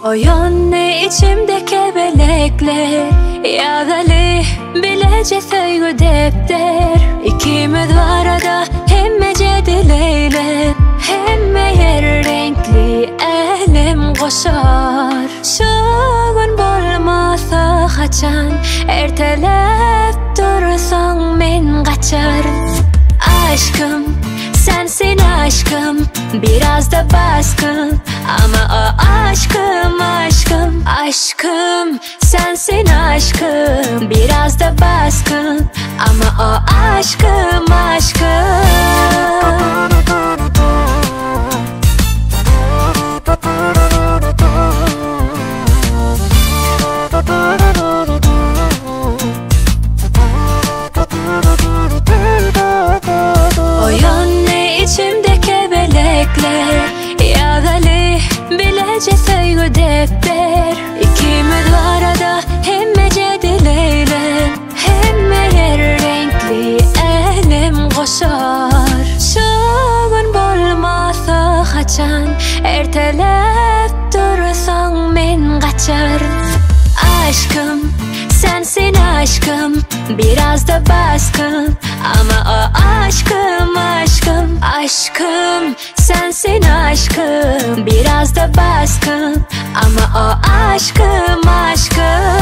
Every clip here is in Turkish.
O yönne içimde kebelekler Yağdalı bilece söygü depter İkimiz arada hemme cedileyle Hemme yer renkli elim koşar Şoğun bolmasa kaçan Ertelep dursan men kaçar Aşkım sensin aşkım Biraz da baskın Ama o aşkım aşkım Aşkım sensin aşkım Biraz da baskın Ama o aşkım aşkım O yönne içimde kebelekler Yağdalı bilece söygü depter İkimiz arada hemme cedileyle Hemme yer renkli elim koşar Şoğun bolmasa kaçan Ertelep dursan men kaçar Aşkım sensin aşkım Biraz da baskın Ama o aşkım aşkım Aşkım sensin aşkım Biraz da baskın Ama o aşkım aşkım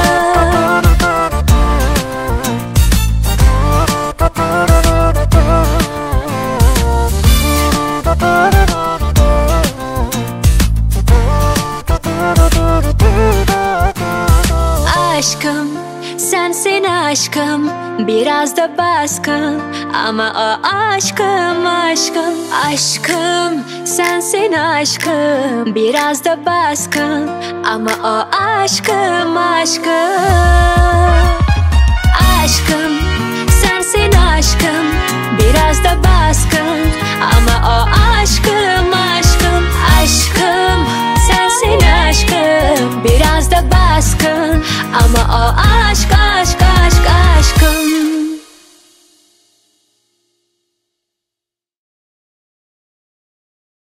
Aşkım sensin aşkım Biraz da baskın Ama o aşkım aşkım Aşkım sensin aşkım Biraz da baskın Ama o aşkım aşkım Aşkım sensin aşkım Biraz da baskın Ama o aşkım aşkım Aşkım sensin aşkım Biraz da baskın Ama o aşk